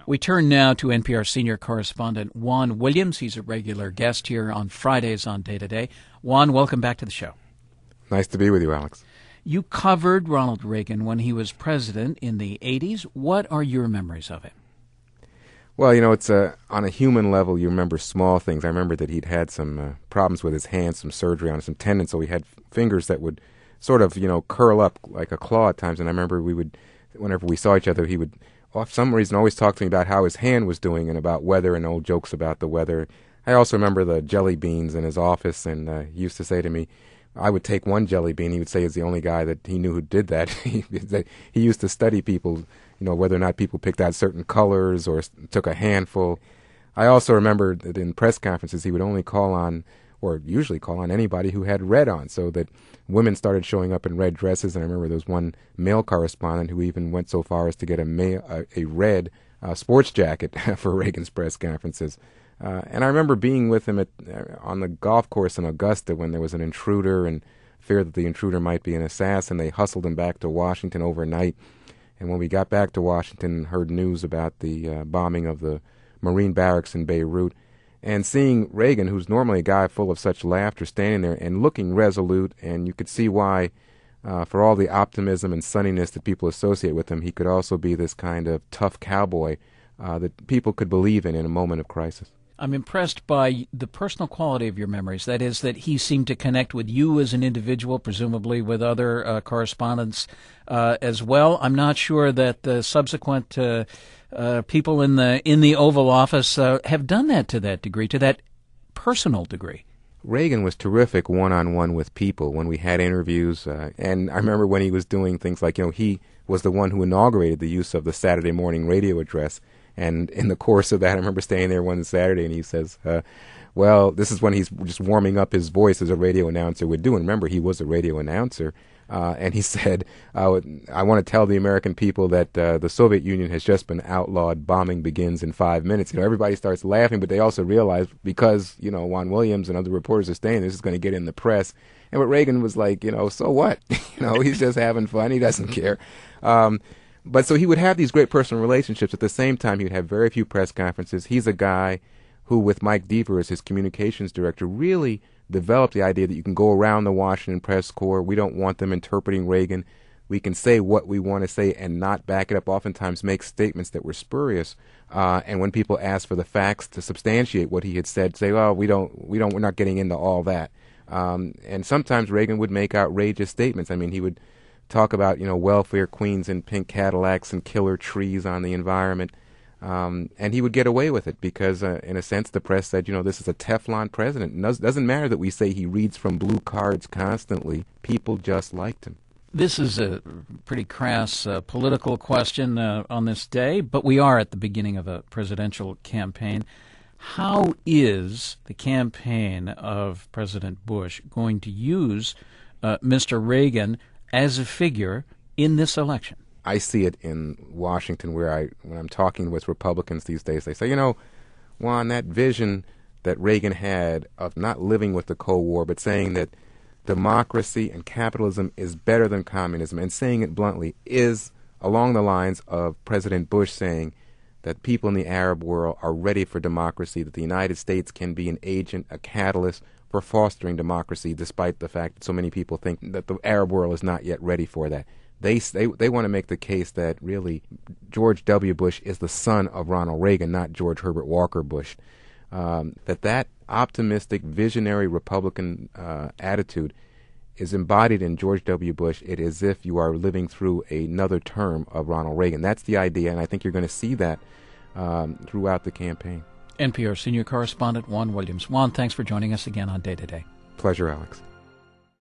We turn now to NPR senior correspondent Juan Williams. He's a regular guest here on Fridays on Day to Day. Juan, welcome back to the show. Nice to be with you, Alex. You covered Ronald Reagan when he was president in the 80s. What are your memories of him? Well, it's on a human level, you remember small things. I remember that he'd had some problems with his hands, some surgery on some tendons, so he had fingers that would sort of, curl up like a claw at times. And I remember whenever we saw each other, he would, for some reason, always talk to me about how his hand was doing and about weather and old jokes about the weather. I also remember the jelly beans in his office, and he used to say to me, I would take one jelly bean. He would say he's the only guy that he knew who did that. He used to study people, whether or not people picked out certain colors or took a handful. I also remember that in press conferences he would only call on, or usually call on, anybody who had red on, so that women started showing up in red dresses. And I remember there was one male correspondent who even went so far as to get a red sports jacket for Reagan's press conferences. And I remember being with him on the golf course in Augusta when there was an intruder and fear that the intruder might be an assassin. They hustled him back to Washington overnight. And when we got back to Washington and heard news about the bombing of the Marine barracks in Beirut, and seeing Reagan, who's normally a guy full of such laughter, standing there and looking resolute, and you could see why, for all the optimism and sunniness that people associate with him, he could also be this kind of tough cowboy that people could believe in a moment of crisis. I'm impressed by the personal quality of your memories. That is, that he seemed to connect with you as an individual, presumably with other correspondents as well. I'm not sure that the subsequent people in the Oval Office have done that to that degree, to that personal degree. Reagan was terrific one-on-one with people when we had interviews. And I remember when he was doing things like, he was the one who inaugurated the use of the Saturday morning radio address. And in the course of that, I remember staying there one Saturday, and he says, well, this is when he's just warming up his voice as a radio announcer would do. And remember, he was a radio announcer. And he said, I want to tell the American people that the Soviet Union has just been outlawed. Bombing begins in 5 minutes. Everybody starts laughing, but they also realize because, Juan Williams and other reporters are saying this is going to get in the press. And what Reagan was like, so what? He's just having fun. He doesn't care. But so he would have these great personal relationships. At the same time, he would have very few press conferences. He's a guy who, with Mike Deaver as his communications director, really developed the idea that you can go around the Washington press corps. We don't want them interpreting Reagan. We can say what we want to say and not back it up, oftentimes make statements that were spurious. And when people ask for the facts to substantiate what he had said, say, well, we're not getting into all that. And sometimes Reagan would make outrageous statements. I mean, he would talk about, welfare queens in pink Cadillacs and killer trees on the environment. And he would get away with it because, in a sense, the press said, this is a Teflon president. It doesn't matter that we say he reads from blue cards constantly. People just liked him. This is a pretty crass political question on this day, but we are at the beginning of a presidential campaign. How is the campaign of President Bush going to use Mr. Reagan as a figure in this election? I see it in Washington when I'm talking with Republicans these days, they say, Juan, that vision that Reagan had of not living with the Cold War, but saying that democracy and capitalism is better than communism, and saying it bluntly, is along the lines of President Bush saying that people in the Arab world are ready for democracy, that the United States can be an agent, a catalyst for fostering democracy, despite the fact that so many people think that the Arab world is not yet ready for that. They want to make the case that really George W. Bush is the son of Ronald Reagan, not George Herbert Walker Bush. That optimistic, visionary Republican attitude is embodied in George W. Bush. It is as if you are living through another term of Ronald Reagan. That's the idea, and I think you're going to see that throughout the campaign. NPR senior correspondent Juan Williams. Juan, thanks for joining us again on Day to Day. Pleasure, Alex.